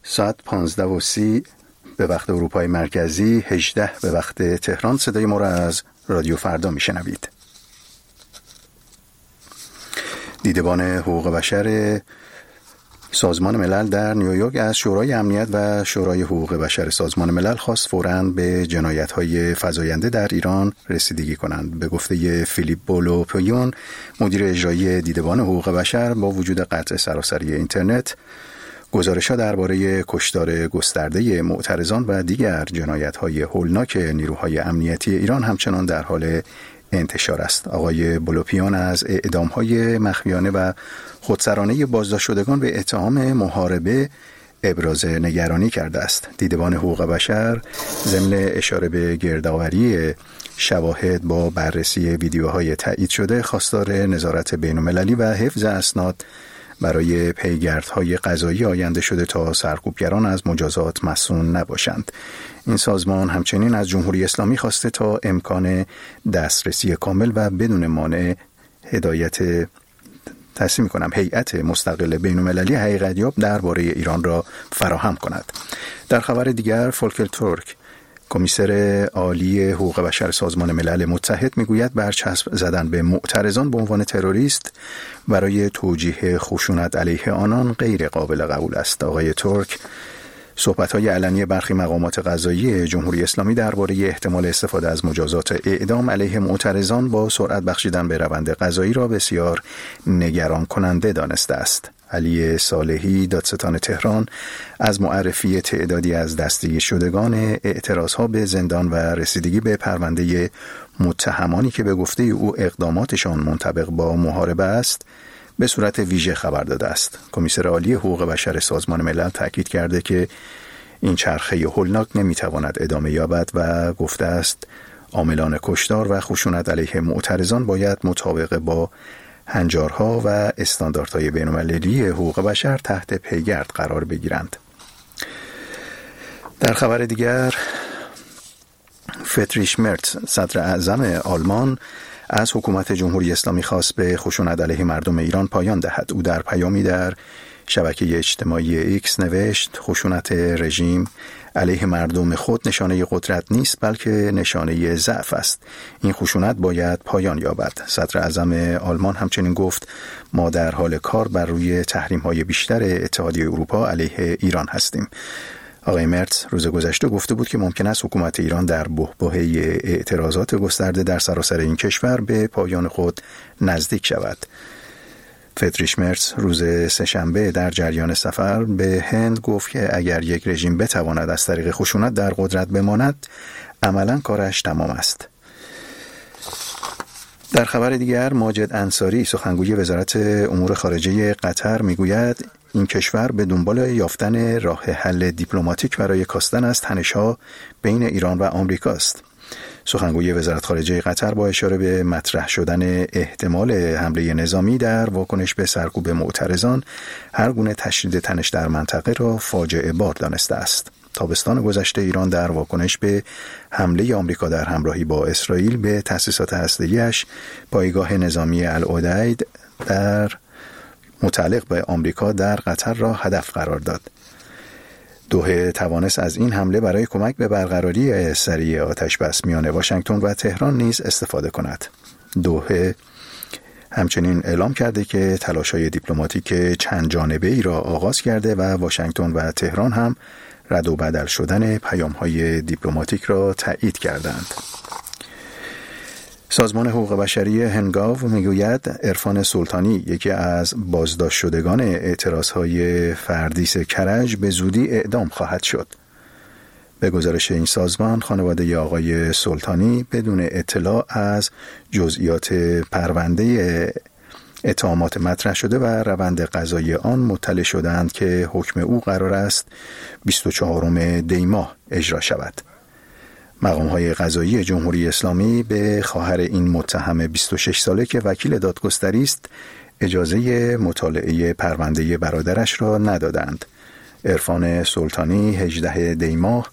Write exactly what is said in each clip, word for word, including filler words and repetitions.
ساعت پانزده و سی به وقت اروپای مرکزی، هجده به وقت تهران. صدای ما را از رادیو فردا میشنوید. دیدبان حقوق بشر سازمان ملل در نیویورک از شورای امنیت و شورای حقوق بشر سازمان ملل خواست فوراً به جنایت‌های فزاینده در ایران رسیدگی کنند. به گفته فیلیپ بولوپیون، مدیر اجرایی دیدبان حقوق بشر، با وجود قطع سراسری اینترنت، گزارش‌ها درباره کشتار گسترده معترضان و دیگر جنایت‌های هولناک نیروهای امنیتی ایران همچنان در حال انتشار است. آقای بولوپیون از اعدام‌های مخفیانه و خودسرانه بازداشت شدگان به اتهام محاربه ابراز نگرانی کرده است. دیدبان حقوق بشر ضمن اشاره به گردآوری شواهد با بررسی ویدیوهای تایید شده، خواستار نظارت بین‌المللی و حفظ اسناد برای پیگردهای قضایی آینده شده تا سرکوبگران از مجازات مصون نباشند. این سازمان همچنین از جمهوری اسلامی خواسته تا امکان دسترسی کامل و بدون مانع هدایت تصمیم می‌کنم هیئت مستقل بین‌المللی حقیقت‌یاب درباره ایران را فراهم کند. در خبر دیگر، فولکر تورک، کمیسر عالی حقوق بشر سازمان ملل متحد، میگوید برچسب زدن به معترضان به عنوان تروریست برای توجیه خشونت علیه آنان غیر قابل قبول است. آقای تورک صحبت‌های علنی برخی مقامات قضایی جمهوری اسلامی درباره احتمال استفاده از مجازات اعدام علیه معترضان با سرعت بخشیدن به روند قضایی را بسیار نگران کننده دانسته است. علی صالحی، دادستان تهران، از معرفی تعدادی از دستگیر شدگان اعتراضها به زندان و رسیدگی به پرونده متهمانی که به گفته او اقداماتشان منطبق با محاربه است به صورت ویژه خبر داده است. کمیسر عالی حقوق بشر سازمان ملل تاکید کرده که این چرخه هولناک نمیتواند ادامه یابد و گفته است عاملان کشتار و خشونت علیه معترضان باید مطابق با هنجارها و استانداردهای بین‌المللی حقوق بشر تحت پیگرد قرار بگیرند. در خبر دیگر، فریدریش مرتز، صدر اعظم آلمان، از حکومت جمهوری اسلامی خواست به خشونت علیه مردم ایران پایان دهد. او در پیامی در شبکه اجتماعی ایکس نوشت: خشونت رژیم علیه مردم خود نشانه قدرت نیست، بلکه نشانه ضعف است. این خشونت باید پایان یابد. صدر اعظم آلمان همچنین گفت: ما در حال کار بر روی تحریم‌های بیشتر اتحادیه اروپا علیه ایران هستیم. آقای مرتز روز گذشته گفته بود که ممکن است حکومت ایران در بحبوحه اعتراضات گسترده در سراسر این کشور به پایان خود نزدیک شود. فریدریش مرتز روز سه‌شنبه در جریان سفر به هند گفت که اگر یک رژیم بتواند از طریق خشونت در قدرت بماند، عملاً کارش تمام است. در خبر دیگر، ماجد انصاری، سخنگوی وزارت امور خارجه قطر، میگوید این کشور به دنبال یافتن راه حل دیپلماتیک برای کاستن از تنش‌ها بین ایران و آمریکا است. سخنگوی وزارت خارجه قطر با اشاره به مطرح شدن احتمال حمله نظامی در واکنش به سرکوب معترضان، هر گونه تشدید تنش در منطقه را فاجعه بار دانسته است. تابستان گذشته ایران در واکنش به حمله آمریکا در همراهی با اسرائیل به تأسیسات هسته‌ای‌اش پایگاه نظامی العدید در متعلق به آمریکا در قطر را هدف قرار داد. دوحه توانست از این حمله برای کمک به برقراری سریع آتش‌بس میان واشنگتن و تهران نیز استفاده کند. دوحه همچنین اعلام کرده که تلاش‌های دیپلماتیک چند جانبه‌ای را آغاز کرده و واشنگتن و تهران هم رد و بدل شدن پیام‌های دیپلماتیک را تایید کردند. سازمان حقوق بشری هنگاو میگوید عرفان سلطانی، یکی از بازداشت شدگان اعتراضهای فردیس کرج، به زودی اعدام خواهد شد. به گزارش این سازمان، خانواده آقای سلطانی بدون اطلاع از جزئیات پرونده اتهامات مطرح شده و روند قضایی آن مطلع شدند که حکم او قرار است بیست و چهارم دی ماه اجرا شود. مقام‌های قضایی جمهوری اسلامی به خواهر این متهم بیست و شش ساله که وکیل دادگستری است اجازه مطالعه پرونده برادرش را ندادند. عرفان سلطانی هجدهم دی ماه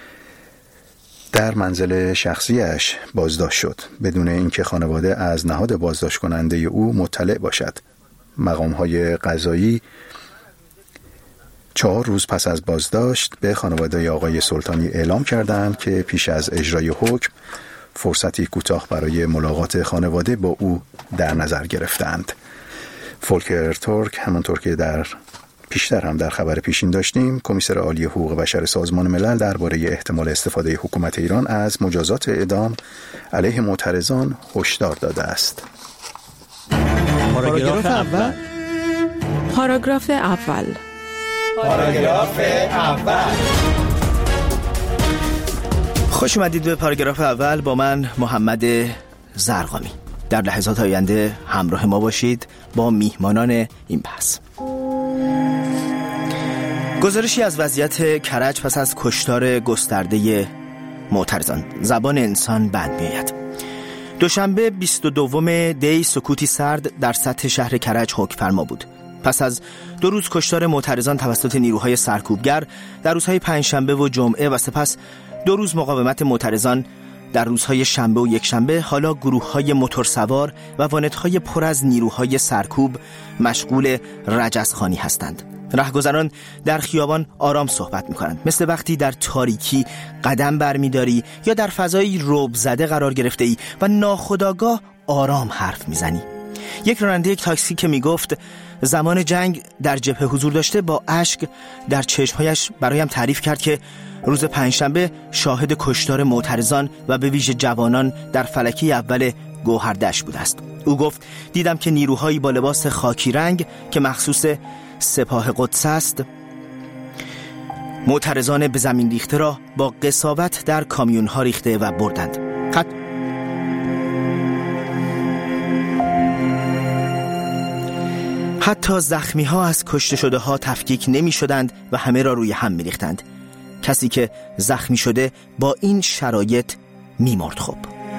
در منزل شخصیش بازداشت شد بدون اینکه خانواده از نهاد بازداشت کننده او مطلع باشد. مقام‌های قضایی چهار روز پس از بازداشت به خانواده آقای سلطانی اعلام کردند که پیش از اجرای حکم فرصتی کوتاه برای ملاقات خانواده با او در نظر گرفتند. فولکر تورک، همانطور که در پیشتر هم در خبر پیشین داشتیم، کمیسر عالی حقوق بشر سازمان ملل درباره احتمال استفاده حکومت ایران از مجازات اعدام علیه معترضان هشدار داده است. پاراگراف اول پاراگراف اول پاراگراف اول خوش اومدید به پاراگراف اول با من محمد زرقامی. در لحظات آینده همراه ما باشید با میهمانان این بحث. گزارشی از وضعیت کرج پس از کشتار گسترده معترضان. زبان انسان بند میآید. دوشنبه بیست و دوم دی سکوتی سرد در سطح شهر کرج حکم فرما بود. پس از دو روز کشتار معترضان توسط نیروهای سرکوبگر در روزهای پنجشنبه و جمعه و سپس دو روز مقاومت معترضان در روزهای شنبه و یکشنبه، حالا گروه‌های موتورسوار و وانت‌های پر از نیروهای سرکوب مشغول رجزخوانی هستند. رهگذران در خیابان آرام صحبت می‌کنند، مثل وقتی در تاریکی قدم برمی‌داری یا در فضایی رعب زده قرار گرفته‌ای و ناخودآگاه آرام حرف می‌زنی. یک راننده یک تاکسی که میگفت زمان جنگ در جبهه حضور داشته با اشک در چشمهایش برایم تعریف کرد که روز پنجشنبه شاهد کشتار معترضان و به ویژه جوانان در فلکه اول گوهردشت بوده است. او گفت دیدم که نیروهایی با لباس خاکی رنگ که مخصوص سپاه قدس است معترضان به زمین ریخته را با قساوت در کامیون‌ها ریخته و بردند. خط حتی زخمی ها از کشته شده ها تفکیک نمی شدند و همه را روی هم می ریختند. کسی که زخمی شده با این شرایط می مرد. خب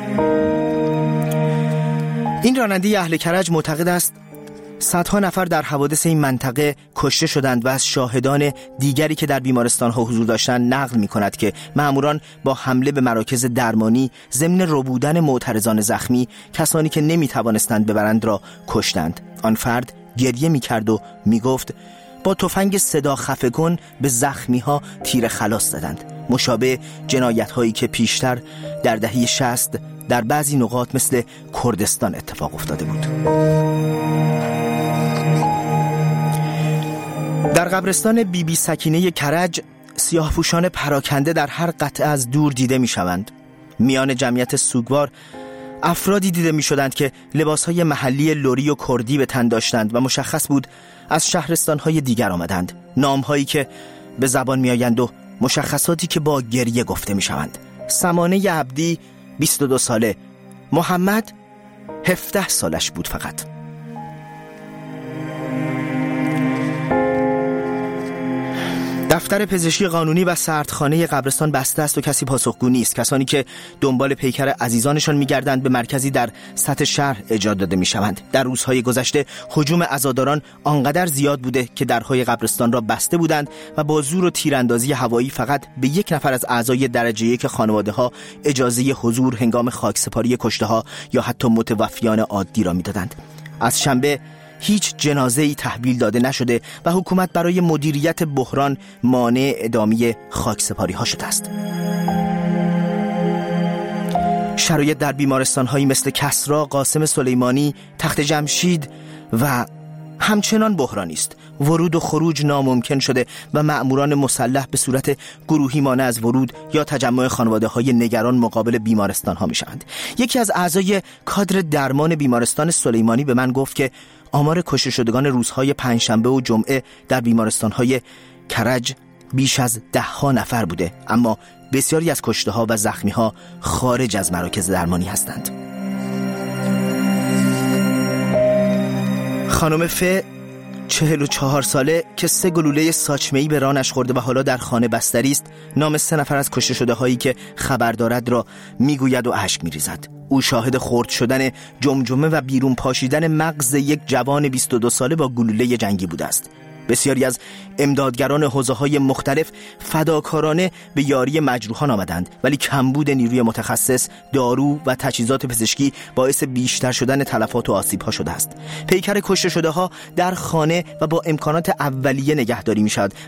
این راننده اهل کرج معتقد است صدها نفر در حوادث این منطقه کشته شدند و از شاهدان دیگری که در بیمارستان ها حضور داشتند نقل می کند که مأموران با حمله به مراکز درمانی ضمن ربودن معترضان زخمی کسانی که نمی توانستند ببرند را کشتند. آن فرد گریه می کرد و می گفت با تفنگ صدا خفه کن به زخمی ها تیر خلاص زدند، مشابه جنایت هایی که پیشتر در دهه شصت در بعضی نقاط مثل کردستان اتفاق افتاده بود. در قبرستان بی بی سکینه کرج سیاه‌پوشان پراکنده در هر قطعه از دور دیده می شوند. میان جمعیت سوگوار افرادی دیده می شدند که لباسهای محلی لری و کردی به تن داشتند و مشخص بود از شهرستانهای دیگر آمدند. نامهایی که به زبان می آیند و مشخصاتی که با گریه گفته می شوند. سمانه عبدی بیست و دو ساله، محمد هفده سالش بود فقط. دفتر پزشکی قانونی و سردخانه قبرستان بسته است و کسی پاسخگو نیست. کسانی که دنبال پیکر عزیزانشان می‌گردند به مرکزی در سطح شهر اجرا داده می‌شوند. در روزهای گذشته هجوم عزاداران آنقدر زیاد بوده که درهای قبرستان را بسته بودند و با زور و تیراندازی هوایی فقط به یک نفر از اعضای درجه یک خانواده‌ها اجازه حضور هنگام خاکسپاری کشته‌ها یا حتی متوفیان عادی را می‌دادند. از شنبه هیچ جنازه‌ای تحویل داده نشده و حکومت برای مدیریت بحران مانع ادامه خاکسپاری‌ها شده است. شرایط در بیمارستان‌هایی مثل کسری، قاسم سلیمانی، تخت جمشید و همچنان بحرانی است. ورود و خروج ناممکن شده و مأموران مسلح به صورت گروهی مانع از ورود یا تجمع خانواده‌های نگران مقابل بیمارستان‌ها می‌شوند. یکی از اعضای کادر درمان بیمارستان سلیمانی به من گفت که آمار کشته شدگان روزهای پنجشنبه و جمعه در بیمارستان‌های کرج بیش از ده ها نفر بوده، اما بسیاری از کشته‌ها و زخمی‌ها خارج از مراکز درمانی هستند. خانم ف چهل و چهار ساله که سه گلوله ساچمه‌ای به رانش خورده و حالا در خانه بستری است، نام سه نفر از کشته شده هایی که خبر دارد را میگوید و اشک میریزد. او شاهد خرد شدن جمجمه و بیرون پاشیدن مغز یک جوان بیست و دو ساله با گلوله جنگی بوده است. بسیاری از امدادگران حوزه‌های مختلف فداکارانه به یاری مجروحان آمدند، ولی کمبود نیروی متخصص، دارو و تجهیزات پزشکی باعث بیشتر شدن تلفات و آسیب‌ها شده است. پیکر کشته شده‌ها در خانه و با امکانات اولیه نگهداری می‌شود